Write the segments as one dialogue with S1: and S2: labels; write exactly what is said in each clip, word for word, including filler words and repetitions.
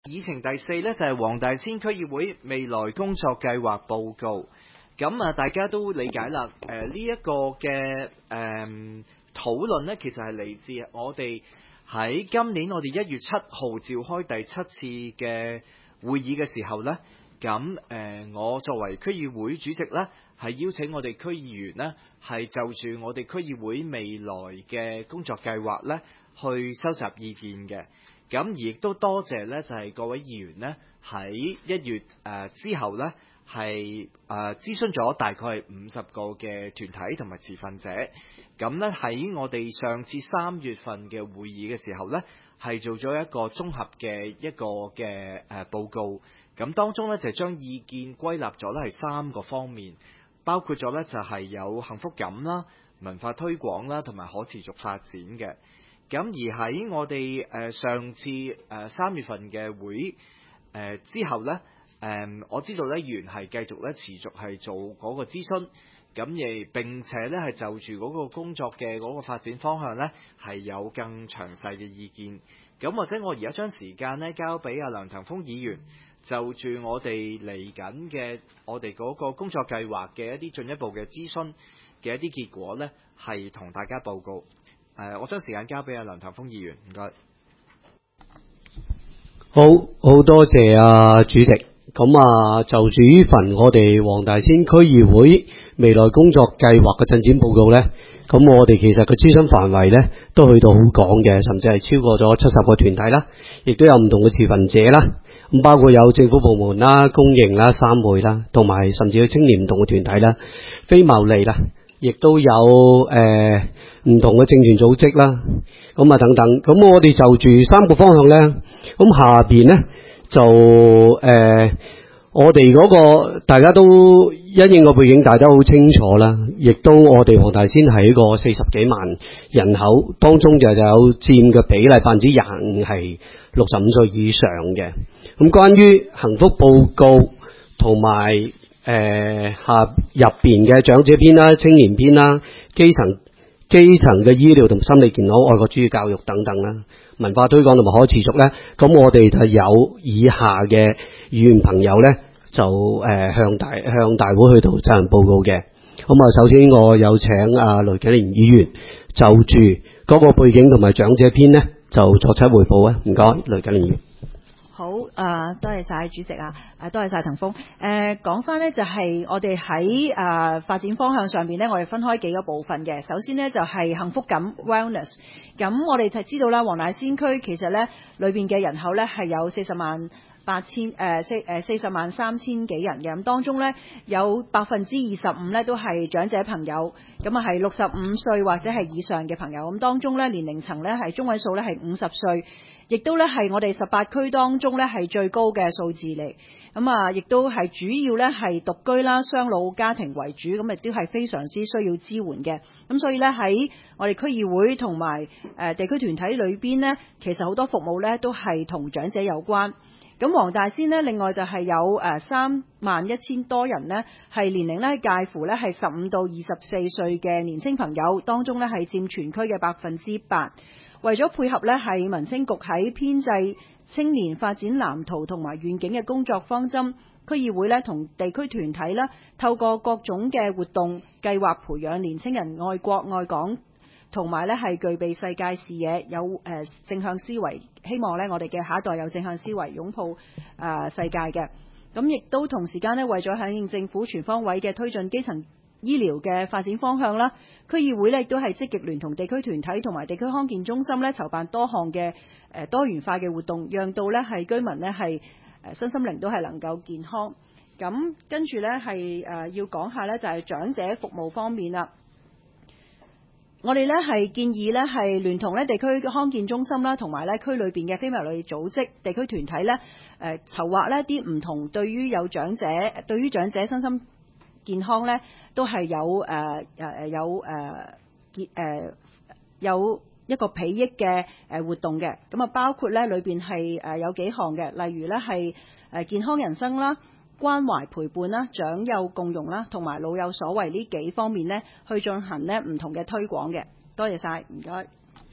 S1: 議程第四呢，就係黃大仙區議會未來工作計劃報告。咁啊，大家都理解啦。誒呢一個嘅誒討論呢，其實係嚟自我哋喺今年我哋一月七號召開第七次嘅會議嘅時候呢。咁誒，我作為區議會主席呢，係邀請我哋區議員呢，係就住我哋區議會未來嘅工作計劃呢，去收集意見嘅。咁而亦都多謝呢，就係各位議員呢，喺一月誒之後呢，係誒諮詢咗大概係五十個嘅團體同埋持份者。咁呢，喺我哋上次三月份嘅會議嘅時候呢，係做咗一個綜合嘅一個嘅誒報告。咁當中呢，就將意見歸納咗呢係三個方面，包括咗呢就係有幸福感啦、文化推廣啦同埋可持續發展嘅。咁而喺我哋誒上次誒三月份嘅會誒之後呢，誒我知道呢議員係繼續咧持續係做嗰個諮詢，咁而並且呢係就住嗰個工作嘅嗰個發展方向呢係有更詳細嘅意見。咁或者我而家將時間呢交俾阿梁騰鋒議員，就住我哋嚟緊嘅我哋嗰個工作計劃嘅一啲進一步嘅諮詢嘅一啲結果呢，係同大家報告。誒，我將時間交俾阿梁騰鋒議員，唔該。
S2: 好，好多謝啊主席。咁啊，就住呢份我哋黃大仙區議會未來工作計劃嘅進展報告呢，咁我哋其實個諮詢範圍呢都去到好廣嘅，甚至係超過咗七十個團體啦，亦都有唔同嘅持份者啦。咁包括有政府部門啦、公營啦、三會啦，同埋甚至係青年唔同嘅團體啦、非牟利啦，亦都有誒唔、呃、同嘅政團組織啦，咁啊等等。咁我哋就住三個方向呢，咁下邊呢就誒、呃、我哋嗰、嗰個大家都因應個背景，大家都好清楚啦。亦都我哋黃大仙係一個四十幾萬人口當中就有佔嘅比例百分之廿五係六十五歲以上嘅。咁關於幸福報告同埋誒下入邊嘅長者篇啦、青年篇啦、基層基層嘅醫療同心理健康、愛國主義教育等等啦、文化推廣同埋可持續咧，咁我哋就有以下嘅議員朋友咧，就誒、呃、向大向大會去到進行報告嘅。咁啊，首先我有請阿雷啟蓮議員就住嗰個背景同埋長者篇咧，就作出匯報啊。唔該，雷啟蓮議員。
S3: 好，誒、呃，多謝晒主席啊，誒，多謝晒騰鋒。誒、呃，講翻呢就係我哋喺誒發展方向上邊呢，我哋分開幾個部分嘅。首先呢就係幸福感 wellness。咁我哋就知道啦，黃大仙區其實呢裏邊嘅人口呢係有四十萬八千誒四誒四十萬三千幾人嘅。咁當中呢有百分之二十五呢都係長者朋友，咁啊係六十五歲或者係以上嘅朋友。咁當中呢年齡層呢係中位數呢係五十歲。亦都咧係我哋十八區當中咧係最高嘅數字嚟，咁啊，亦都係主要咧係獨居啦、雙老家庭為主，咁亦都係非常之需要支援嘅。咁所以咧喺我哋區議會同埋誒地區團體裏邊呢，其實好多服務咧都係同長者有關。咁黃大仙呢，另外就係有誒三萬一千多人呢，係年齡咧介乎咧係十五到二十四歲嘅年輕朋友，當中咧係佔全區嘅百分之八。為咗配合呢係民青局喺編製青年發展藍圖同埋願景嘅工作方針，區議會呢同地區團體呢透過各種嘅活動計劃，培養年青人愛國愛港，同埋呢係具備世界視野，有誒、呃、正向思維，希望呢我哋嘅下一代有正向思維，擁抱誒、呃、世界嘅。咁亦都同時間呢，為咗響應政府全方位嘅推進基層醫療嘅發展方向啦，區議會呢亦都係積極聯同地區團體同埋地區康健中心呢籌辦多項嘅誒多元化嘅活動，讓到呢係居民呢係誒身心靈都係能夠健康。咁跟住呢係誒要講下呢就係長者服務方面啦。我哋呢係建議呢係聯同呢地區康健中心啦，同埋呢區裏邊嘅非牟利組織、地區團體呢誒籌劃呢啲唔同對於有長者對於長者身心健康呢都係有誒誒誒有誒結誒有一個裨益嘅誒活動嘅。咁啊包括呢裏邊係誒有幾項嘅，例如呢係誒健康人生啦、關懷陪伴啦、長幼共融啦，同埋老有所為呢幾方面呢去進行呢唔同嘅推廣嘅。多謝晒，唔該。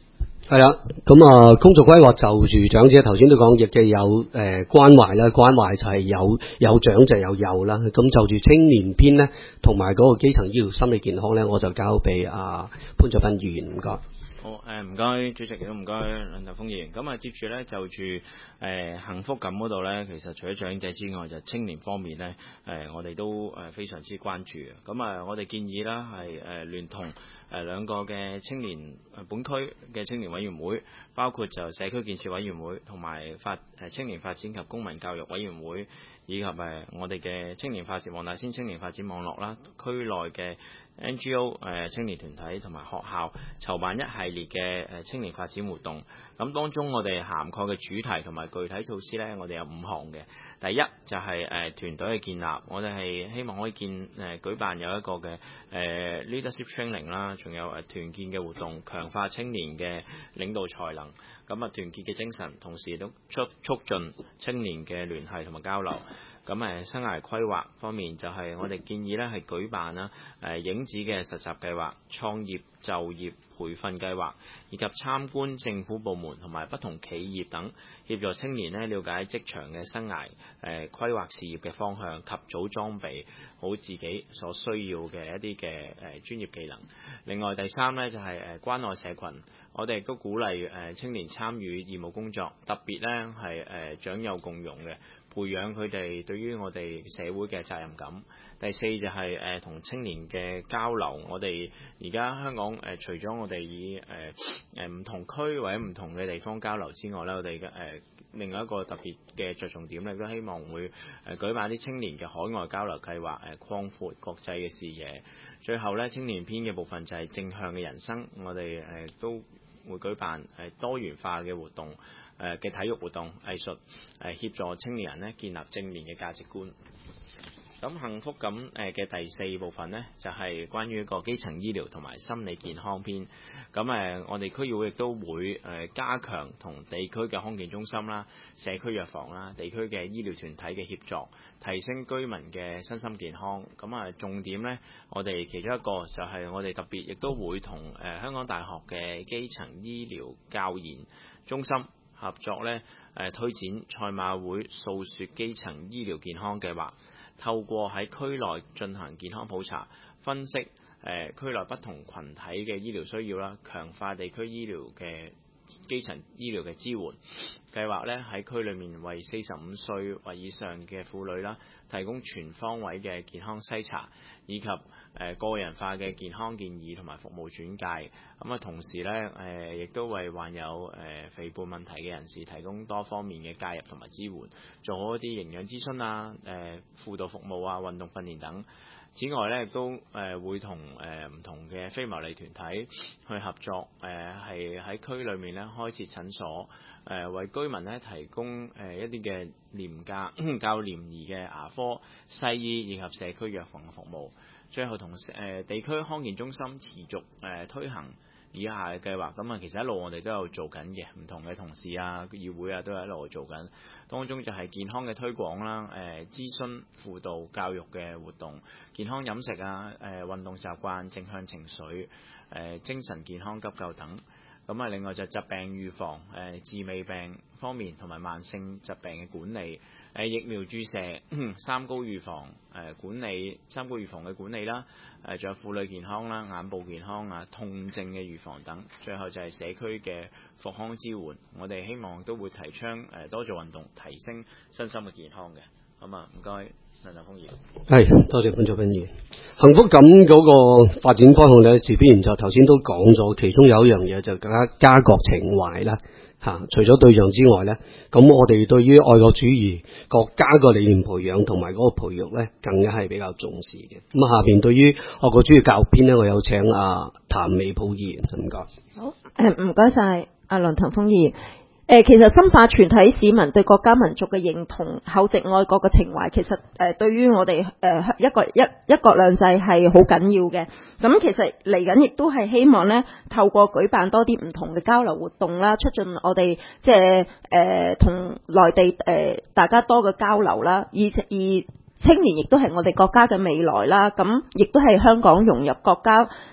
S2: 係啦，咁啊，工作規劃就住長者頭先都講，亦嘅有誒、呃、關懷啦，關懷就係有有長就有幼啦。咁就住青年篇咧，同埋嗰個基層醫療心理健康咧，我就交俾阿潘焯斌議員，唔該。
S4: 好，誒唔該主席，亦都唔該梁騰鋒議員。咁啊，接住咧就住誒、呃、幸福感嗰度咧，其實除咗長者之外，就青年方面咧，誒、呃、我哋都誒非常之關注嘅。咁啊，我哋建議啦係誒聯同誒兩個嘅青年本區嘅青年委員會，包括就社區建設委員會同埋發誒青年發展及公民教育委員會，以及誒我哋嘅青年發展黃大仙青年發展網絡啦，區內嘅 N G O 誒青年團體同埋學校籌辦一系列嘅誒青年發展活動。咁當中我哋涵蓋嘅主題同埋具體措施呢，我哋有五項嘅。第一就係誒團隊嘅建立，我哋係希望可以建誒、呃、舉辦有一個嘅誒、呃、leadership training 啦，仲有誒團建嘅活動，強化青年嘅領導才能。咁啊團結嘅精神，同時都促促進青年嘅聯繫同埋交流。咁誒生涯規劃方面就係我哋建議咧係舉辦啦誒影子嘅實習計劃、創業就業培訓計劃，以及參觀政府部門同埋不同企業等，協助青年咧了解職場嘅生涯誒規劃事業嘅方向，及早裝備好自己所需要嘅一啲嘅誒專業技能。另外第三咧就係誒關愛社群，我哋亦都鼓勵誒青年參與義務工作，特別咧係誒長幼共融嘅。培養佢哋對於我哋社會嘅責任感。第四就係誒同青年嘅交流。我哋而家香港誒、呃、除咗我哋以誒誒唔同區或者唔同嘅地方交流之外咧，我哋嘅誒另外一個特別嘅着重點咧，都希望會誒、呃、舉辦啲青年嘅海外交流計劃，誒、呃、擴闊國際嘅視野。最後咧，青年篇嘅部分就係正向嘅人生，我哋誒、呃、都會舉辦誒多元化嘅活動。誒嘅體育活動、藝術誒協助青年人咧建立正面嘅價值觀。咁幸福感誒嘅第四部分呢，就係關於一個基層醫療同埋心理健康篇。咁誒，我哋區議會亦都會誒加強同地區嘅康健中心啦、社區藥房啦、地區嘅醫療團體嘅協作，提升居民嘅身心健康。咁啊，重點呢，我哋其中一個就係我哋特別亦都會同誒香港大學嘅基層醫療教研中心合作咧，誒推展賽馬會訴說基層醫療健康計劃，透過喺區內進行健康普查，分析誒區內不同群體嘅醫療需要啦，強化地區醫療嘅基層醫療嘅支援計劃咧，喺區裏面為四十五歲或以上嘅婦女啦，提供全方位嘅健康篩查，以及誒個人化嘅健康建議同埋服務轉介。咁啊，同時咧誒，亦都為患有誒肥胖問題嘅人士提供多方面嘅介入同埋支援，做好一啲營養諮詢啊、誒輔導服務啊、運動訓練等。此外咧，亦都誒會同誒唔同嘅非牟利團體去合作，誒係喺區裏面咧開設診所，誒為居民咧提供誒一啲嘅廉價較廉宜嘅牙科、西醫以及社區藥房嘅服務。最後同誒地區康健中心持續誒推行以下嘅計劃。咁啊，其實一路我哋都有做緊嘅，唔同嘅同事啊、議會啊都有一路做緊。當中就係健康嘅推廣啦、誒諮詢、輔導、教育嘅活動、健康飲食啊、誒運動習慣、正向情緒、誒精神健康急救等。咁啊，另外就疾病預防、誒治未病方面同埋慢性疾病嘅管理、誒疫苗注射、三高預防、誒管理、三高預防嘅管理啦，誒仲有婦女健康啦、眼部健康啊、痛症嘅預防等。最後就係社區嘅復康支援，我哋希望都會提倡誒多做運動，提升身心嘅健康嘅。咁啊，唔該。梁騰鋒議員，
S2: 係多謝潘焯斌議員。幸福感嗰個發展方向咧，自必然就頭先都講咗，其中有一樣嘢就更加家國情懷啦嚇。除咗對象之外咧，咁我哋對於愛國主義、國家個理念培養同埋嗰個培育咧，更加係比較重視嘅。咁啊，下邊對於愛國主義教育篇咧，我有請阿譚美普議員，唔該。
S5: 好，誒唔該晒阿梁騰鋒議員。誒，其實深化全體市民對國家民族嘅認同、厚植愛國嘅情懷，其實誒對於我哋誒一個一一國兩制係好緊要嘅。咁其實嚟緊亦都係希望咧，透過舉辦多啲唔同嘅交流活動啦，促進我哋即係誒同內地誒、呃、大家多嘅交流啦。而而青年亦都係我哋國家嘅未來啦。咁亦都係香港融入國家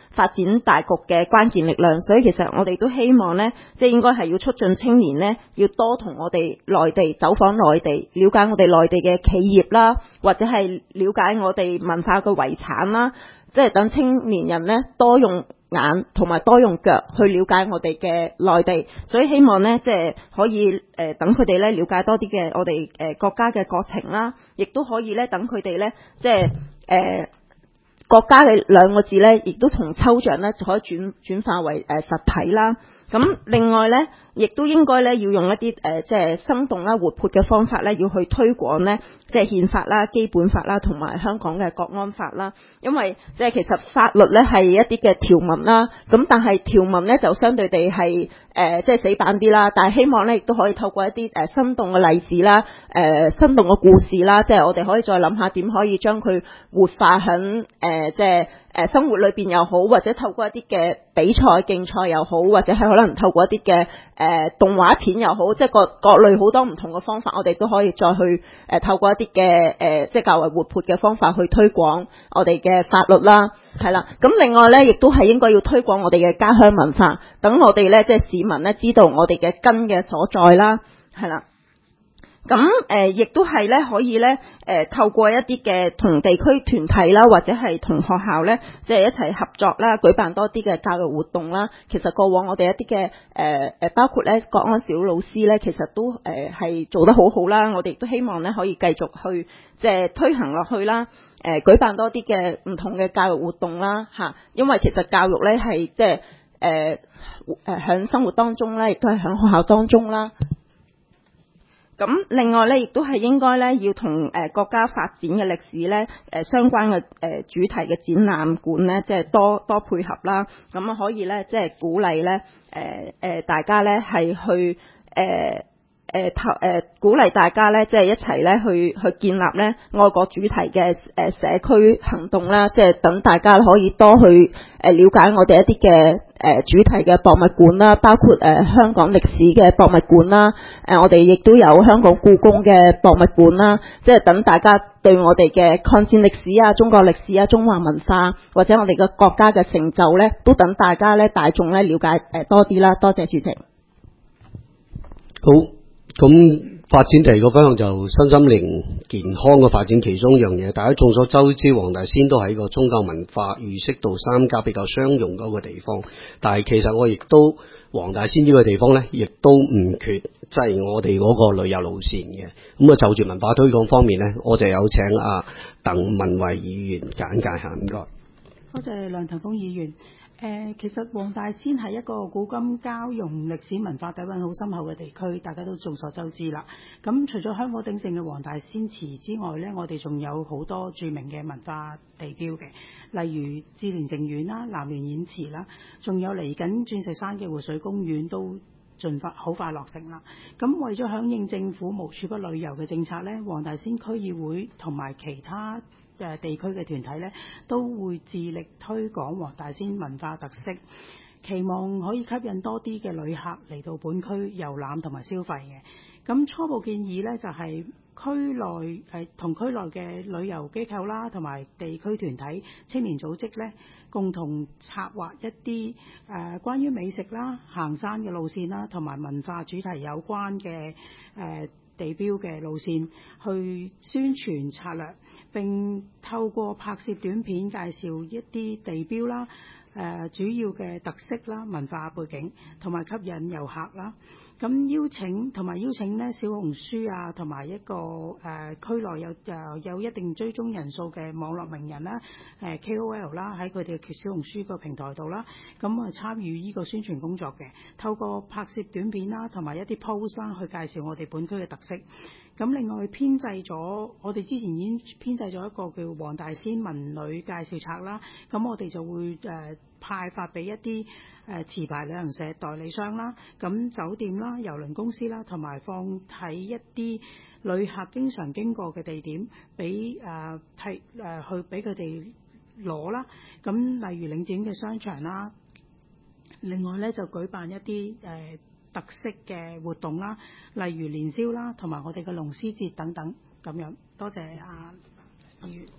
S5: 發展大局嘅關鍵力量。所以其實我哋都希望呢，即係應該係要促進青年呢，要多同我哋內地走訪內地，了解我哋內地嘅企業啦，或者係了解我哋文化嘅遺產啦，即係等青年人呢多用眼同埋多用腳去了解我哋嘅內地。所以希望呢，即係可以誒、呃、等佢哋呢了解多啲嘅我哋誒、呃、國家嘅國情啦，亦都可以呢等佢哋呢，即係誒。呃國家嘅兩個字呢，亦都從抽象呢就可以轉轉化為誒、呃、實體啦。咁另外呢，亦都應該呢要用一啲誒、呃、即係生動啦、活潑嘅方法呢，要去推廣呢，即係憲法啦、基本法啦，同埋香港嘅國安法啦。因為即係其實法律呢係一啲嘅條文啦，咁但係條文呢就相對地係誒、呃、即係死板啲啦。但係希望呢亦都可以透過一啲誒、呃、生動嘅例子啦、誒、呃、生動嘅故事啦，即係我哋可以再諗下點可以將佢活化響誒、呃、即係。誒生活裏邊又好，或者透過一啲嘅比賽競賽又好，或者係可能透過一啲嘅誒動畫片又好，即係各各類好多唔同嘅方法，我哋都可以再去誒、呃、透過一啲嘅誒即係較為活潑嘅方法去推廣我哋嘅法律啦，係啦。咁另外咧，亦都係應該要推廣我哋嘅家鄉文化，等我哋咧即係市民咧知道我哋嘅根嘅所在啦，係啦。咁誒，亦、呃、都係咧，可以咧誒、呃，透過一啲嘅同地區團體啦，或者係同學校咧，即係一齊合作啦，舉辦多啲嘅教育活動啦。其實過往我哋一啲嘅誒誒，包括咧國安小老師咧，其實都誒係、呃、做得好好啦。我哋亦都希望咧可以繼續去即係推行落去啦。誒、呃，舉辦多啲嘅唔同嘅教育活動啦，嚇，因為其實教育咧係即係誒誒喺生活當中咧，亦都係喺學校當中啦。咁另外咧，亦都係應該咧，要同誒國家發展嘅歷史咧，誒相關嘅誒主題嘅展覽館咧，即係多多配合啦。咁啊，可以咧，即係鼓勵咧，誒誒大家咧係去誒誒投誒鼓勵大家咧，即係一齊咧去去建立咧愛國主題嘅誒社區行動啦。即係等大家可以多去誒了解我哋一啲嘅誒主題嘅博物館啦，包括誒香港歷史嘅博物館啦。誒我哋亦都有香港故宮嘅博物館啦。即係等大家對我哋嘅抗戰歷史啊、中國歷史啊、中華文化或者我哋嘅國家嘅成就咧，都等大家咧大眾咧了解誒多啲啦。多謝主席。
S2: 好。咁發展第二個方向就身心靈健康嘅發展，其中一樣嘢，大家眾所周知，黃大仙都係一個宗教文化儒釋道三家比較相容嗰個地方。但係其實我亦都黃大仙呢個地方呢，亦都唔缺即係、就是、我哋嗰個旅遊路線嘅。咁啊，就住文化推廣方面呢，我就有請阿鄧文慧議員簡介下，唔該。
S6: 多謝梁騰峰議員。誒、呃，其實黃大仙係一個古今交融、歷史文化底蘊好深厚嘅地區，大家都眾所周知啦。咁除咗香火鼎盛嘅黃大仙祠之外呢，我哋仲有好多著名嘅文化地標嘅，例如志蓮淨苑啦、南蓮演祠啦，仲有嚟緊鑽石山嘅活水公園都盡快好快落成啦。咁為咗響應政府無處不旅遊嘅政策呢，黃大仙區議會同埋其他誒地區嘅團體呢，都會致力推廣黃大仙文化特色，期望可以吸引多啲嘅旅客嚟到本區遊覽同埋消費嘅。咁初步建議呢，就係、是、區內誒同區內嘅旅遊機構啦，同埋地區團體、青年組織呢，共同策劃一啲誒、呃、關於美食啦、行山嘅路線啦，同埋文化主題有關嘅誒、呃、地標嘅路線去宣傳策略。並透過拍攝短片介紹一啲地標啦、誒、呃、主要嘅特色啦、文化背景，同埋吸引遊客啦。咁邀請同埋邀請呢小紅書啊，同埋一個誒、呃、區內有誒有一定追蹤人數嘅網絡名人啦、誒、呃、K O L 啦，喺佢哋嘅小紅書個平台度啦，咁啊參與呢個宣傳工作嘅。透過拍攝短片啦，同埋一啲 post 啦，去介紹我哋本區嘅特色。咁另外編製咗，我哋之前已經編製咗一個叫黃大仙文旅介紹冊啦。咁我哋就會誒、呃、派發俾一啲誒持牌旅行社代理商啦，咁酒店啦、郵輪公司啦，同埋放喺一啲旅客經常經過嘅地點，俾誒替誒去俾佢哋攞啦。咁例如領展嘅商場啦，另外咧就舉辦一啲誒、呃特色嘅活動啦，例如年宵啦，同埋我哋嘅龍獅節等等咁樣。多謝啊議員。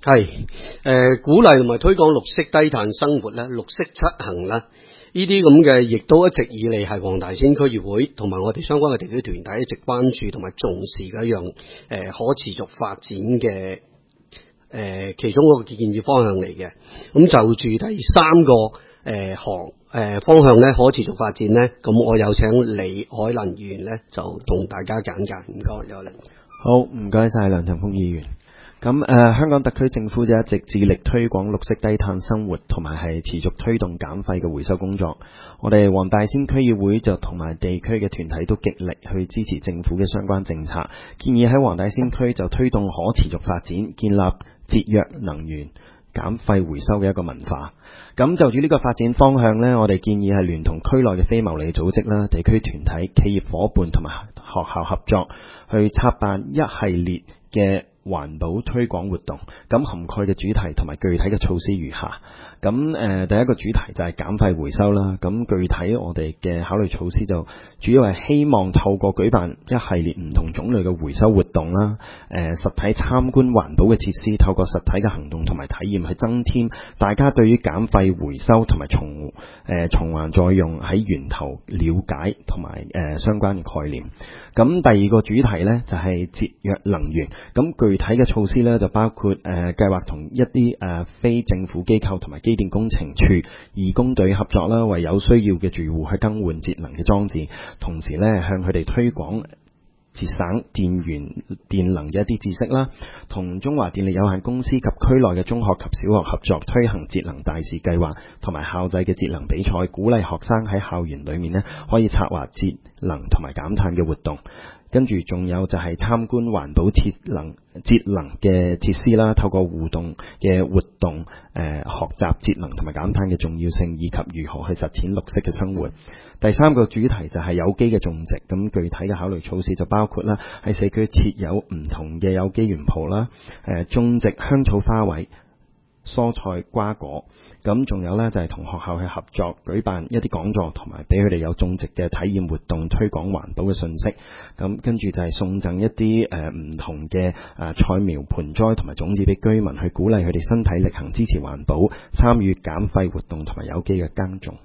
S2: 係誒、呃、鼓勵同埋推廣綠色低碳生活咧，綠色出行咧，呢啲咁嘅，亦都一直以嚟係黃大仙區議會同埋我哋相關嘅地區團體一直關注同埋重視嘅一樣誒、呃、可持續發展嘅誒、呃、其中一個建議方向嚟嘅。咁就住第三個誒、呃、行誒、呃、方向咧，可持續發展咧，咁我有請李海能議員咧，就同大家簡介。唔該，李海能。
S7: 好，唔該晒梁騰豐議員。咁誒、呃，香港特區政府就一直致力推廣綠色低碳生活，同埋係持續推動減廢嘅回收工作。我哋黃大仙區議會就同埋地區嘅團體都極力去支持政府嘅相關政策，建議喺黃大仙區就推動可持續發展，建立節約能源、減廢回收嘅一個文化。咁就住呢個發展方向呢，我哋建議係聯同區內嘅非牟利組織啦、地區團體、企業夥伴同埋學校合作，去策辦一系列嘅環保推廣活動，咁涵蓋嘅主題同埋具體嘅措施如下。咁誒、呃，第一個主題就係減廢回收啦。咁具體我哋嘅考慮措施就主要係希望透過舉辦一系列唔同種類嘅回收活動啦，誒、呃，實體參觀環保嘅設施，透過實體嘅行動同埋體驗去增添大家對於減廢回收同埋重誒循環再用喺源頭了解同埋誒相關嘅概念。咁第二個主題呢，就係、是、節約能源，咁具體嘅措施呢，就包括誒、呃、計劃同一啲誒、呃、非政府機構同埋機電工程處義工隊合作啦，為有需要嘅住戶去更換節能嘅裝置，同時呢，向佢哋推廣節省電源電能嘅一啲知識啦，同中華電力有限公司及區內嘅中學及小學合作推行節能大使計劃，同埋校際嘅節能比賽，鼓勵學生喺校園裏面呢可以策劃節能同埋減碳嘅活動。跟住仲有就係參觀環保節能節能嘅設施啦，透過互動嘅活動，誒、呃、學習節能同埋減碳嘅重要性，以及如何去實踐綠色嘅生活。第三個主題就係有機嘅種植，咁具體嘅考慮措施就包括啦，喺社區設有唔同嘅有機園圃啦，誒、呃、種植香草花卉、蔬菜瓜果，咁仲有呢，就係同學校去合作舉辦一啲講座，同埋俾佢哋有種植嘅體驗活動，推廣環保嘅信息。咁跟住就係送贈一啲誒唔同嘅誒、呃、菜苗盆栽同埋種子俾居民，去鼓勵佢哋身體力行支持環保，參與減廢活動同埋有機嘅耕種。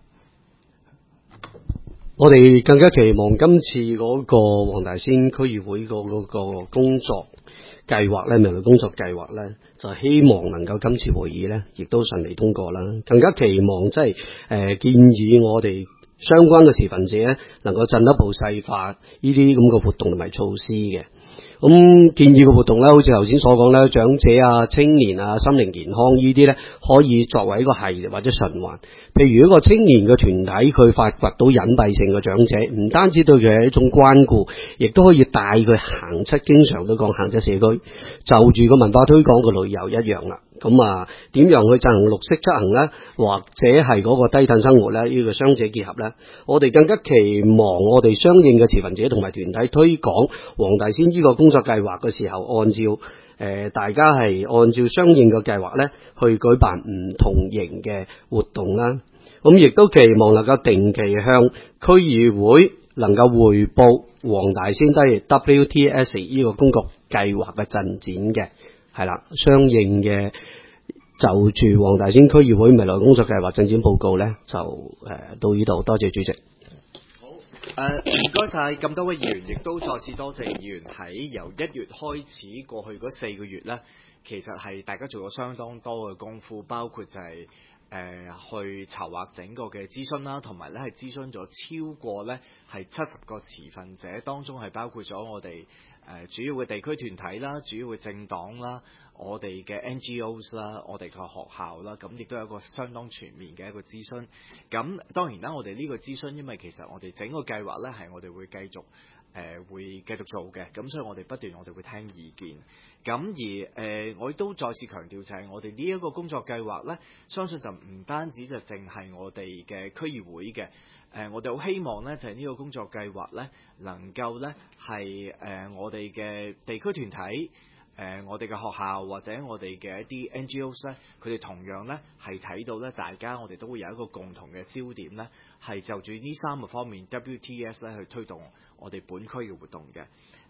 S2: 我哋更加期望今次嗰個黃大仙區議會個嗰個工作計劃咧，未來工作計劃咧，就希望能夠今次會議咧，亦都順利通過啦。更加期望即係誒建議我哋相關嘅持份者咧，能夠進一步細化呢啲咁嘅活動同埋措施嘅。咁、嗯、建議嘅活動咧，好似頭先所講咧，長者啊、青年啊、心靈健康呢啲咧，可以作為一個系列或者循環。譬如一個青年嘅團體，佢發掘到隱蔽性嘅長者，唔單止對佢係一種關顧，亦都可以帶佢行出，經常都講行出社區，就住個文化推廣嘅旅遊一樣啦。咁啊，點樣去進行綠色出行呢？或者係嗰個低碳生活呢？呢個雙者結合呢？我哋更加期望我哋相應嘅持份者同埋團體推廣黃大仙呢個工作計劃嘅時候，按照誒、呃、大家係按照相應嘅計劃呢去舉辦唔同型嘅活動啦。咁亦都期望能夠定期向區議會能夠匯報黃大仙低 W T S 呢個工作計劃嘅進展嘅。係啦，相應嘅就住黃大仙區議會未來工作計劃進展報告呢，就誒、呃、到呢度，多謝主席。
S1: 好，誒唔該晒咁多位議員，亦都再次多謝議員喺由一月開始過去嗰四個月呢，其實係大家做咗相當多嘅功夫，包括就係、是。誒、呃、去籌劃整個嘅諮詢啦，同埋咧係諮詢咗超過咧係七十個持份者，當中係包括咗我哋誒、呃、主要嘅地區團體啦、主要嘅政黨啦、我哋嘅 N G Os 啦、我哋嘅學校啦，咁亦都有一個相當全面嘅一個諮詢。咁當然啦，我哋呢個諮詢，因為其實我哋整個計劃咧係我哋會繼續誒、呃、會繼續做嘅，咁所以我哋不斷我哋會聽意見。咁而誒、呃，我亦都再次強調就係我哋呢一個工作計劃呢，相信就唔單止就淨係我哋嘅區議會嘅，誒、呃，我哋好希望呢，就係、是、呢個工作計劃呢，能夠呢係誒我哋嘅地區團體，誒、呃、我哋嘅學校或者我哋嘅一啲 N G Os 呢，佢哋同樣呢係睇到呢，大家我哋都會有一個共同嘅焦點呢，係就住呢三個方面 W T S 呢去推動我哋本區嘅活動嘅。誒、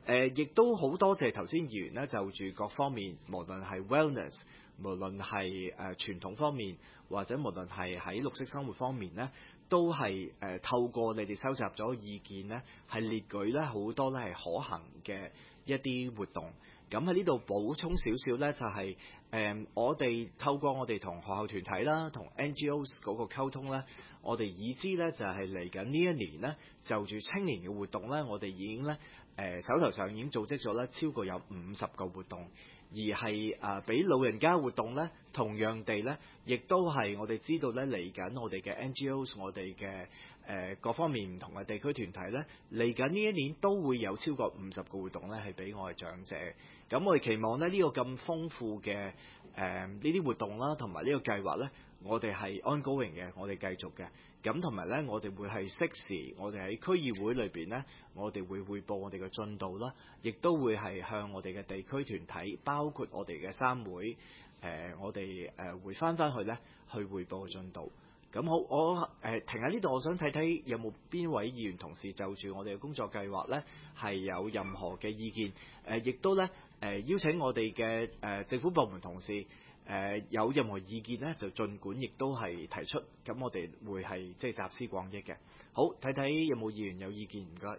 S1: 誒亦都好多謝頭先議員咧就住各方面，無論係 wellness，無論係誒傳統方面，或者無論係喺綠色生活方面咧，都係誒、呃、透過你哋收集咗意見咧，係列舉咧好多咧係可行嘅一啲活動。咁喺呢度補充少少咧，就係、是、誒、呃、我哋透過我哋同學校團體啦，同 N G Os 嗰個溝通咧，我哋已知咧就係嚟緊呢一年咧，就住青年嘅活動咧，我哋已經咧誒、呃、手頭上已經組織咗咧超過有五十個活動。而係誒俾老人家活動咧，同樣地咧，亦都係我哋知道咧嚟緊我哋嘅 N G Os， 我哋嘅誒各方面唔同嘅地區團體咧，嚟緊呢一年都會有超過五十個活動咧，係俾我哋長者。咁我哋期望咧呢、呢個咁豐富嘅誒呢啲活動啦，同埋呢個計劃咧，我哋係 ongoing 嘅，我哋繼續嘅。咁同埋咧，我哋會係適時，我哋喺區議會裏邊咧，我哋會彙報我哋嘅進度啦，亦都會係向我哋嘅地區團體，包括我哋嘅三會，誒、呃，我哋誒、呃、會翻翻去咧，去彙報進度。咁好，我誒、呃、停喺呢度，我想睇睇有冇邊位議員同事就住我哋嘅工作計劃咧，係有任何嘅意見，誒、呃，亦都咧誒、呃、邀請我哋嘅誒政府部門同事。誒、呃、有任何意見咧，就儘管亦都係提出，咁我哋會係即係集思廣益嘅。好，睇睇有冇議員有意見，唔該。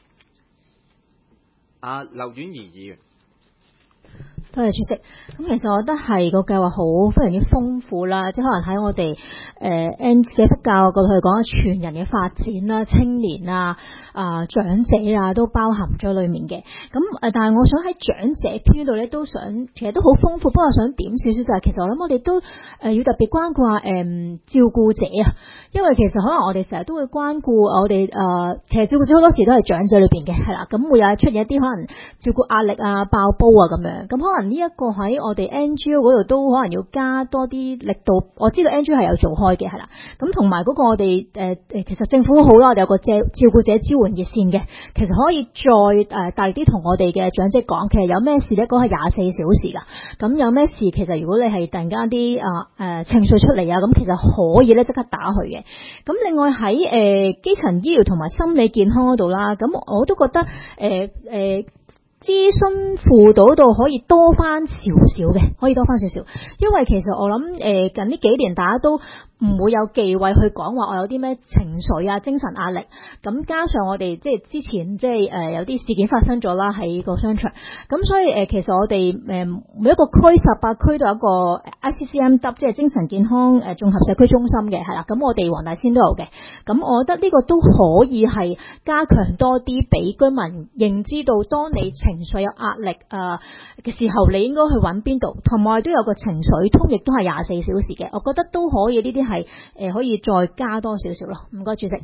S1: 阿劉婉儀議員。
S5: 多謝主席。咁其實我覺得係個計劃好非常之豐富啦，即係可能喺我哋誒 N 嘅福教嗰度去講全人嘅發展啦、青年啊、啊、呃、長者啊都包含咗裡面嘅。咁誒、呃，但係我想喺長者篇度咧都想，其實都好豐富。不過我想點少少就係、是，其實我諗我哋都誒、呃、要特別關顧下誒、呃、照顧者啊，因為其實可能我哋成日都會關顧我哋誒、呃，其實照顧者好多時都係長者裏邊嘅，係啦，咁會有出現一啲可能照顧壓力啊、爆煲啊咁樣，咁可能呢一個喺我哋 N G O 嗰度都可能要加多啲力度。我知道 N G O 係有做開嘅，係啦。咁同埋嗰個我哋誒誒，其實政府好啦，我哋有個照照顧者支援熱線嘅，其實可以再誒大力啲同我哋嘅長者講，其實有咩事咧，嗰係廿四小時噶。咁有咩事，其實如果你係突然間啲啊誒情緒出嚟啊，咁其實可以咧即刻打去嘅。咁另外喺誒、呃、基層醫療同埋心理健康嗰度啦，咁我都覺得誒誒。呃呃諮詢輔導度可以多翻少少嘅，可以多翻少少，因為其實我諗誒、呃、近呢幾年大家都唔會有忌諱去講話我有啲咩情緒啊、精神壓力，咁加上我哋即係之前即係誒有啲事件發生咗啦喺個商場，咁所以誒、呃、其實我哋誒、呃、每一個區十八區都有一個 I C C M W 即係精神健康誒綜合社區中心嘅，係啦，咁我哋黃大仙都有嘅，咁我覺得呢個都可以係加強多啲俾居民認知到，當你情緒有壓力啊嘅時候，你應該去揾邊度，同埋都有個情緒通，亦都係廿四小時嘅，我覺得都可以呢啲。係誒、呃，可以再加多少少咯。唔該，主席。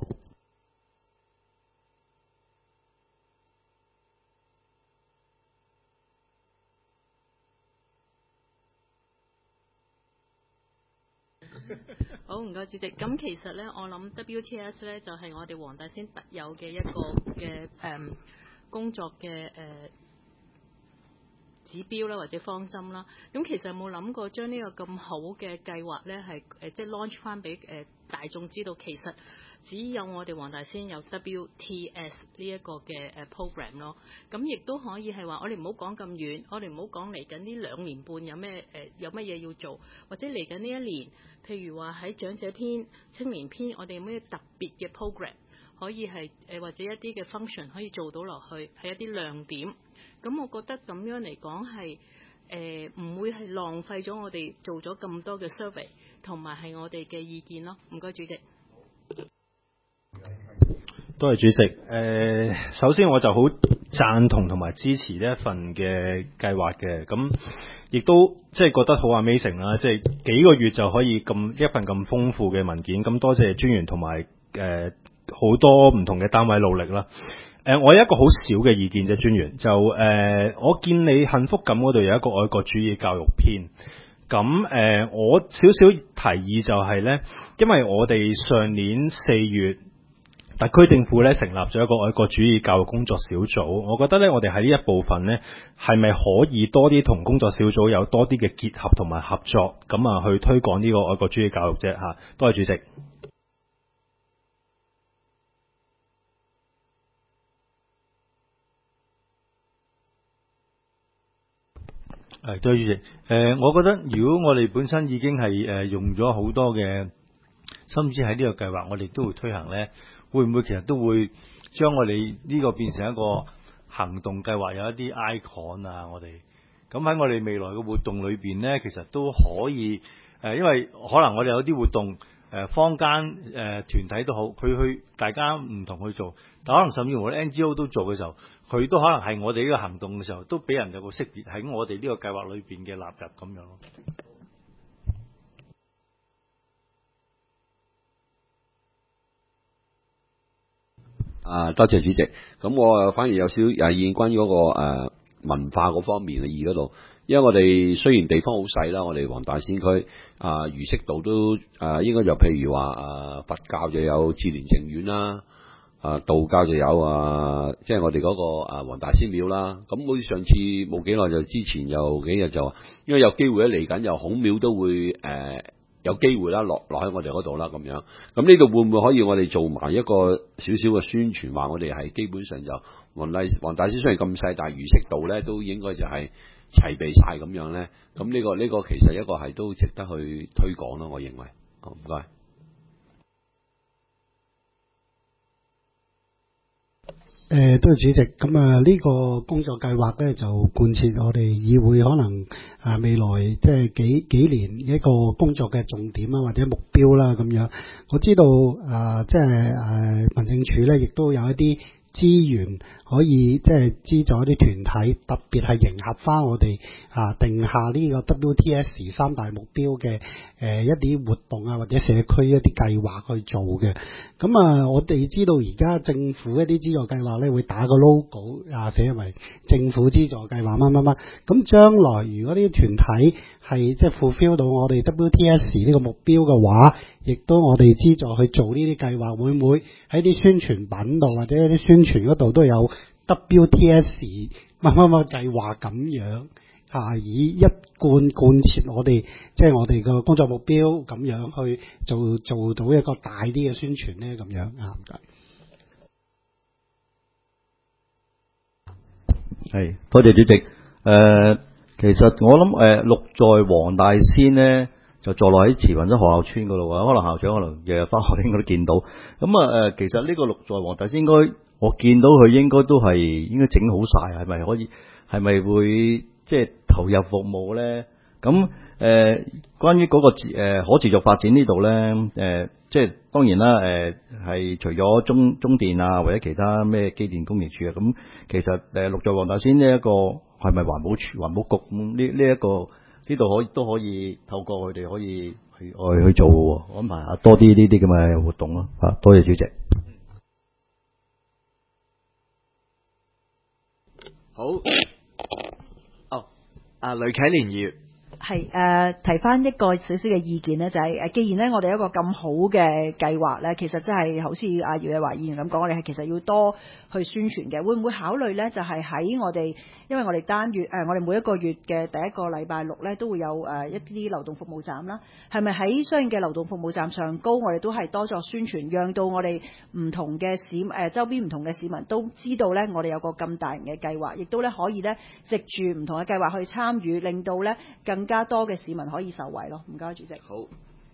S8: 好，唔該，主席。咁其實咧，我諗 W T S 咧就係、是、我哋黃大仙特有嘅一個嘅誒、嗯、工作嘅誒。呃指標啦，或者方針啦，咁其實有冇諗過將呢個咁好嘅計劃咧，係誒即係 launch 翻俾誒大眾知道，其實只有我哋黃大仙有 W T S 呢一個嘅誒 program 咯。咁亦都可以係話，我哋唔好講咁遠，我哋唔好講嚟緊呢兩年半有咩誒有乜嘢要做，或者嚟緊呢一年，譬如話喺長者篇、青年篇，我哋有咩特別嘅 program 可以係誒或者一啲嘅 function 可以做到落去，係一啲亮點。咁我覺得咁樣嚟講係誒唔會係浪費咗我哋做咗咁多嘅 survey，同埋係我哋嘅意見咯。唔該，主席。
S9: 多謝主席。誒、呃，首先我就好贊同同埋支持呢一份嘅計劃嘅，咁亦都即係覺得好 amazing 啦，即係幾個月就可以咁一份咁豐富嘅文件，咁多謝專員同埋誒好多唔同嘅單位努力啦。誒、呃，我有一個好少嘅意見啫，專員就誒、呃，我見你幸福感嗰度有一個愛國主義教育篇，咁誒、呃，我少少提議就係咧，因為我哋上年四月特區政府咧成立咗一個愛國主義教育工作小組，我覺得咧，我哋喺呢一部分咧，係咪可以多啲同工作小組有多啲嘅結合同埋合作，咁啊去推廣呢個愛國主義教育啫嚇？多謝主席。 誒，多謝主席。誒、呃，我覺得如果我哋本身已經係誒、呃、用咗好多嘅心思喺呢個計劃，我哋都會推行咧，會唔會其實都會將我哋呢個變成一個行動計劃，有一啲 icon 啊，我哋咁喺我哋未來嘅活動裏邊咧，其實都可以誒、呃，因為可能我哋有啲活動誒、呃，坊間誒團體都好，佢去大家唔同去做，但可能甚至乎我哋 N G O 都做嘅時候，佢都可能係我哋呢個行動嘅時候，都俾人有個識別喺我哋呢個計劃裏邊嘅納入咁樣咯。
S10: 啊，多謝主席。咁我反而有少少誒意見關於嗰、那個、呃、文化嗰方面嘅意嗰度，因為我哋雖然地方好細啦，我哋黃大仙區啊儒釋道都誒、呃、應該就譬如話誒、呃、佛教就有志蓮淨苑啦，啊道教就有啊即係我哋嗰、那個啊黃大仙廟啦。咁好似上次冇幾耐就之前有幾日就話，因為有機會咧嚟緊，又孔廟都會誒。呃有機會啦，落落喺我哋嗰度啦，咁樣。咁呢度會唔會可以我哋做埋一個少少嘅宣傳，話我哋係基本上就黃大黃大仙雖然咁細，但係儒釋道咧都應該就係齊備晒咁樣咧。咁呢、呢個呢、呢個其實一個係都值得去推廣咯，我認為。好，唔該。
S11: 誒，多謝主席。咁啊，呢個工作計劃咧就貫徹我哋議會可能啊未來即係幾幾年一個工作嘅重點啊或者目標啦咁樣。我知道啊，即係誒民政處咧亦都有一啲資源可以即係資助一啲團體，特別係迎合翻我哋啊定下呢個 W T S 三大目標嘅誒、呃、一啲活動啊或者社區一啲計劃去做嘅。咁啊，我哋知道而家政府一啲資助計劃咧會打個 logo 啊寫為政府資助計劃乜乜乜。咁將來如果呢啲團體係即係 fulfill 到我哋 W T S 呢個目標嘅話，亦都我哋資助去做呢啲計劃，會唔會喺啲宣傳品度或者啲宣傳嗰度都有 W T S 乜乜乜計劃咁樣啊？以一貫貫徹我哋即係我哋個工作目標咁樣去做做到一個大啲嘅宣傳咧，咁樣啊？唔該。
S12: 係，多謝主席。誒、呃，其實我諗誒，綠在黃大仙咧，就坐落喺慈雲山學校村嗰度啊。可能校長可能日日翻學應該都見到。咁啊誒，其實呢個綠在黃大仙應該我見到佢應該都係應該整好晒，係咪可以？係咪會即係投入服務咧？咁誒、呃，關於嗰、那個誒、呃、可持續發展呢度咧，誒、呃，即係當然啦，誒、呃、係除咗中中電啊，或者其他咩機電工程署啊，咁其實誒綠在黃大仙呢一個係咪環保署、環保局咁呢？呢一個呢度可以都可以透過佢哋可以去去去做嘅，安排下多啲呢啲咁嘅活動咯。啊，多謝主席。
S1: 好。哦，啊，雷啟蓮議員。
S3: 係誒、呃、提翻一個少少嘅意見咧，就係、是、誒，既然咧我哋一個咁好嘅計劃咧，其實真係好似阿姚日華議員咁講，我哋係其實要多去宣傳嘅。會唔會考慮咧？就係、是、喺我哋，因為我哋單月誒、呃，我哋每一個月嘅第一個禮拜六咧，都會有誒、呃、一啲流動服務站啦。係咪喺相應嘅流動服務站上高，我哋都係多作宣傳，讓到我哋唔同嘅市誒、呃、周邊唔同嘅市民都知道咧，我哋有個咁大型嘅計劃，亦都咧可以咧藉住唔同嘅計劃去參與，令到咧更加多嘅市民可以受惠咯。唔該，主席。
S1: 好。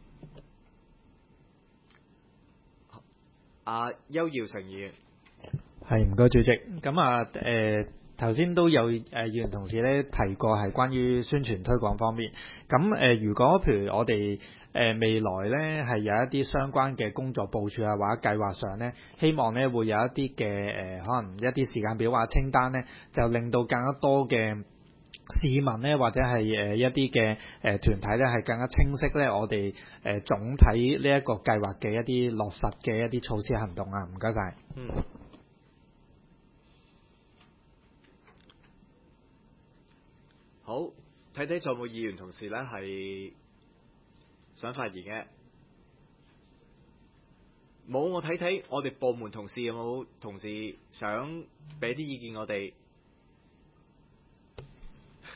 S1: 阿邱耀成議員。
S13: 係，唔該主席。咁啊誒頭先都有誒議員同事咧提過係關於宣傳推廣方面。咁誒、呃、如果譬如我哋誒、呃、未來咧係有一啲相關嘅工作部署啊或者計劃上咧，希望咧會有一啲嘅誒可能一啲時間表或者清單咧，就令到更加多嘅市民咧，或者係誒一啲嘅誒團體咧，係更加清晰咧，我哋誒總體呢一個計劃嘅一啲落實嘅一啲措施行動啊，唔該晒。
S1: 嗯。好，睇睇仲有冇議員同事咧係想發言嘅？冇，我睇睇我哋部門同事有冇同事想俾啲意見我哋。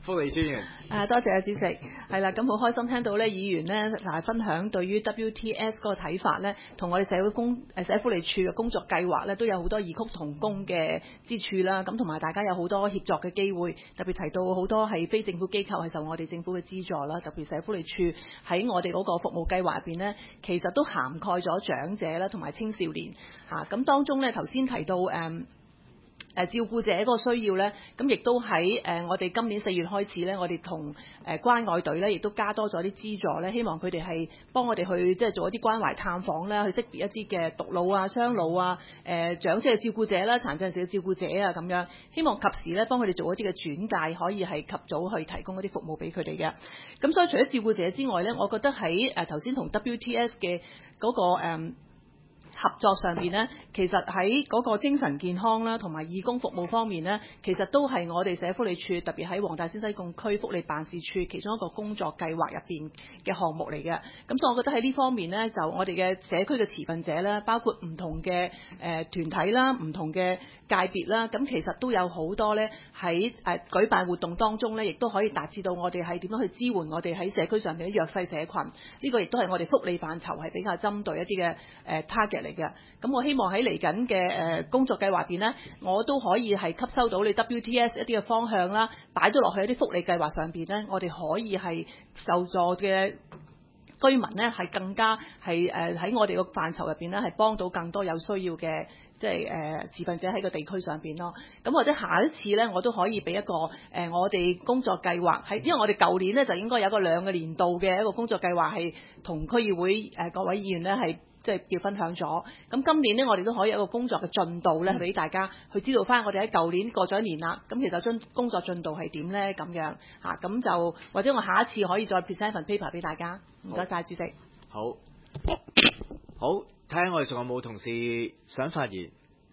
S1: 福利專員。
S14: 誒，多謝啊，主席。係啦，咁好開心聽到咧，議員咧嗱分享對於 W T S 嗰個睇法咧，同我哋社會公誒社會福利處嘅工作計劃咧，都有好多異曲同工嘅之處啦。咁同埋大家有好多協作嘅機會，特別提到好多係非政府機構係受我哋政府嘅資助啦。特別社會福利處喺我哋嗰個服務計劃入邊咧，其實都涵蓋咗長者啦，同埋青少年嚇。咁當中咧頭先提到誒。嗯誒、呃、照顧者嗰個需要咧，咁亦都喺誒、呃、我哋今年四月開始咧，我哋同誒關愛隊咧，亦都加多咗啲資助咧，希望佢哋係幫我哋去即係做一啲關懷探訪啦，去識別一啲嘅獨老啊、雙老啊、誒、呃、長者嘅照顧者啦、殘疾人士嘅照顧者啊咁樣，希望及時咧幫佢哋做一啲嘅轉介，可以係及早去提供一啲服務俾佢哋嘅。咁所以除咗照顧者之外咧，我覺得喺誒頭先同 W T S 嘅嗰、那個、呃合作上邊呢，其實喺嗰個精神健康啦，同埋義工服務方面呢，其實都係我哋社福利處特別喺黃大仙西貢區福利辦事處其中一個工作計劃入邊嘅項目嚟嘅。咁所以我覺得喺呢方面呢，就我哋嘅社區嘅持份者啦，包括唔同嘅誒、呃、團體啦，唔同嘅界別啦，咁其實都有好多呢喺誒、呃、舉辦活動當中呢，亦都可以達至到我哋係點樣去支援我哋喺社區上面嘅弱勢社群。呢、這個亦都係我哋福利範疇係比較針對一啲嘅誒 target 嚟嘅。咁我希望喺嚟緊嘅誒工作計劃入邊呢，我都可以係吸收到你 W T S 一啲嘅方向啦，擺咗落去一啲福利計劃上邊呢，我哋可以係受助嘅居民呢，係更加係誒喺我哋個範疇入邊呢，係幫到更多有需要嘅即係誒持份者喺個地區上邊咯。咁或者下一次呢，我都可以俾一個誒、呃、我哋工作計劃係，因為我哋舊年呢，就應該有個兩個年度嘅一個工作計劃係同區議會誒、呃、各位議員呢係。即係叫分享咗，咁今年呢，我哋都可以有一個工作嘅進度咧，俾大家去知道翻。我哋喺舊年過咗一年啦，咁其實將工作進度係點咧？咁樣嚇，咁就或者我下一次可以再 present 份 paper 俾大家。唔該晒，主席。
S1: 好，好，睇下我哋仲有冇同事想發言？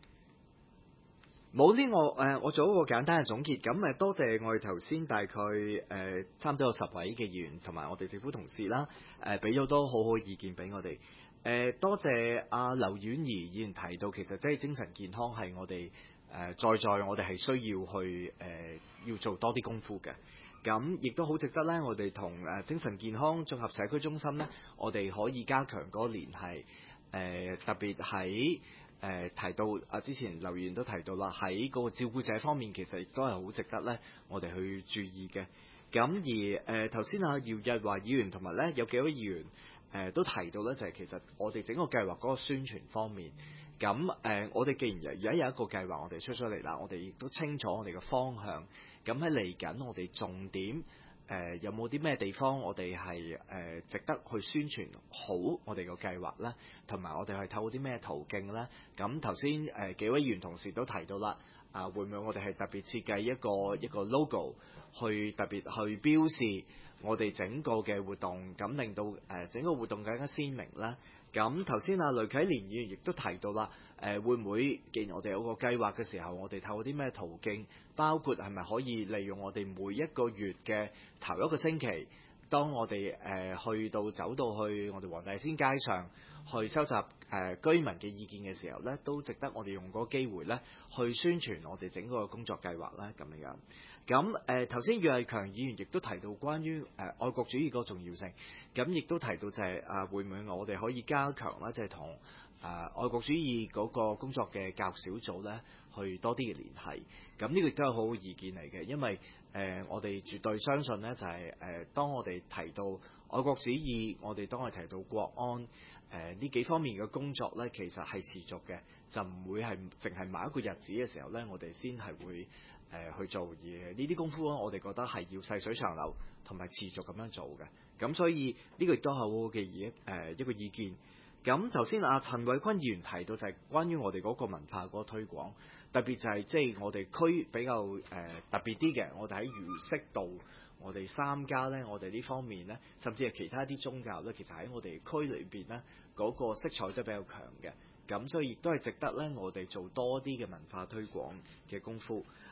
S1: 冇呢，我誒我做一個簡單嘅總結。咁誒多謝我哋頭先大概誒、呃、差唔多有十位嘅議員同埋我哋政府同事啦，誒俾咗好多好好嘅意見俾我哋。誒、呃、多謝阿劉婉儀議員提到，其實即係精神健康係我哋誒、呃、在在我哋係需要去誒、呃、要做多啲功夫嘅。咁亦都好值得咧，我哋同誒精神健康綜合社區中心咧，我哋可以加強嗰個聯繫。誒、呃、特別喺誒、呃、提到啊，之前劉議員都提到啦，喺嗰個照顧者方面，其實亦都係好值得咧，我哋去注意嘅。咁而誒頭先阿姚日華議員同埋咧有幾位議員。誒、呃、都提到咧，就係、是、其實我哋整個計劃嗰個宣傳方面，咁誒、呃、我哋既然而家有一個計劃，我哋出咗嚟啦，我哋亦都清楚我哋嘅方向。咁喺嚟緊，我哋重點誒、呃、有冇啲咩地方我哋係誒值得去宣傳好我哋個計劃咧，同埋我哋係透過啲咩途徑咧？咁頭先誒幾位議員同事都提到啦，啊會唔會我哋係特別設計一個一個 logo 去特別去標示我哋整個嘅活動，咁令到誒、呃、整個活動更加鮮明啦。咁頭先阿雷啟蓮議員亦都提到啦，誒、呃、會唔會既然我哋有個計劃嘅時候，我哋透過啲咩途徑，包括係咪可以利用我哋每一個月嘅頭一個星期，當我哋誒、呃、去到走到去我哋黃大仙街上去收集誒、呃、居民嘅意見嘅時候咧，都值得我哋用嗰個機會咧去宣傳我哋整個工作計劃啦咁樣。咁誒頭先袁毅強議員亦都提到關於誒、呃、愛國主義嗰個重要性，咁亦都提到就係、是、啊、呃、會唔會我哋可以加強啦，就係同誒愛國主義嗰個工作嘅教育小組咧，去多啲嘅聯繫。咁呢個亦都係好好意見嚟嘅，因為誒、呃、我哋絕對相信咧，就係、是、誒、呃、當我哋提到愛國主義，我哋當我哋提到國安誒呢、呃、幾方面嘅工作咧，其實係持續嘅，就唔會係淨係某一個日子嘅時候咧，我哋先係會。誒、呃、去做嘢呢啲功夫咧，我哋覺得係要細水長流同埋持續咁樣做嘅。咁所以呢個亦都係好好嘅意誒一個意見。咁頭先阿陳偉坤議員提到就係關於我哋嗰個文化嗰個推廣，特別就係即係我哋區比較誒、呃、特別啲嘅，我哋喺儒釋道，我哋三家咧，我哋呢方面咧，甚至係其他啲宗教咧，其實喺我哋區裏邊咧嗰個色彩都比較強嘅。咁所以亦都係值得咧，我哋做多啲嘅文化推廣嘅功夫。誒、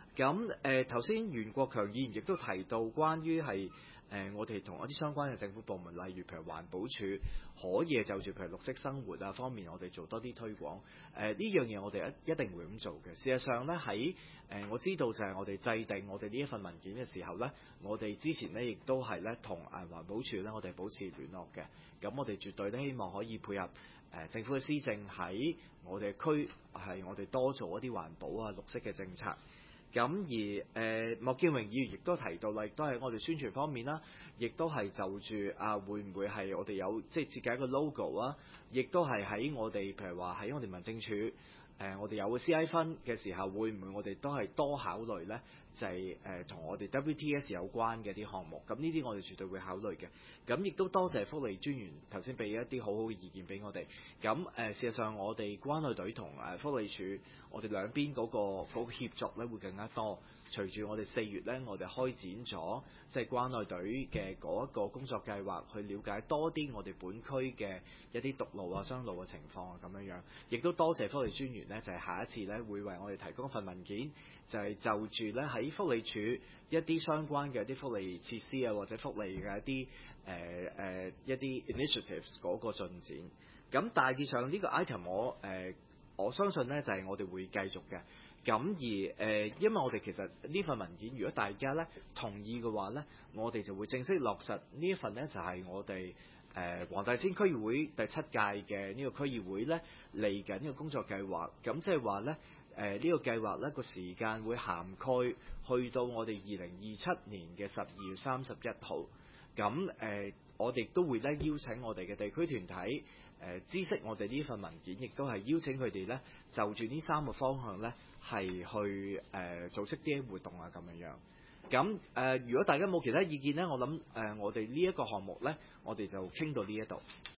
S1: 咁誒頭先袁國強議員亦都提到關於係誒、呃、我哋同一啲相關嘅政府部門，例如譬如環保署可以就住譬如綠色生活啊方面，我哋做多啲推廣。誒、呃、呢樣嘢我哋一一定會咁做嘅。事實上咧喺誒我知道就係我哋制定我哋呢一份文件嘅時候咧，我哋之前咧亦都係咧同誒環保署咧我哋保持聯絡嘅。咁我哋絕對咧希望可以配合誒、呃、政府嘅施政喺我哋區係我哋多做一啲環保啊綠色嘅政策。咁而誒、呃、莫建榮議員亦都提到啦，亦都係我哋宣傳方面啦，亦都係就住啊會唔會係我哋有即係設計一個 logo 啊，亦都係喺我哋譬如話喺我哋民政處誒、呃、我哋有個 C I 分嘅時候，會唔會我哋都係多考慮呢？就係誒同我哋 W T S 有關嘅啲項目，咁呢啲我哋絕對會考慮嘅。咁亦都多謝福利專員頭先俾一啲好好嘅意見俾我哋。咁誒、呃、事實上我哋關愛隊同誒福利署，我哋兩邊嗰、嗰個嗰、嗰個協作咧會更加多。隨住我哋四月咧，我哋開展咗即係關愛隊嘅嗰一個工作計劃，去了解多啲我哋本區嘅一啲獨路啊、雙路嘅情況啊咁樣樣。亦都多謝福利專員呢，就係、是、下一次咧會為我哋提供一份文件，就係、是、就住咧喺福利署一啲相關嘅一啲福利設施啊，或者福利嘅一啲誒誒一啲 initiatives 嗰個進展。咁大致上呢個 item 我誒、呃、我相信呢，就係、是、我哋會繼續嘅。咁而誒、呃，因為我哋其實呢份文件，如果大家咧同意嘅話咧，我哋就會正式落實呢一份咧，就係、是、我哋誒黃大仙區議會第七屆嘅呢個區議會咧嚟緊呢個工作計劃。咁即係話咧，誒、呃、呢、這個計劃咧個時間會涵蓋去到我哋二零二七年嘅十二月三十一號。咁誒、呃，我哋都會咧邀請我哋嘅地區團體。誒、呃、知悉我哋呢份文件，亦都係邀請佢哋咧就住呢三個方向咧係去誒、呃、組織啲活動啊咁樣樣。咁誒、呃，如果大家冇其他意見咧，我諗誒、呃、我哋呢一個項目咧，我哋就傾到呢一度。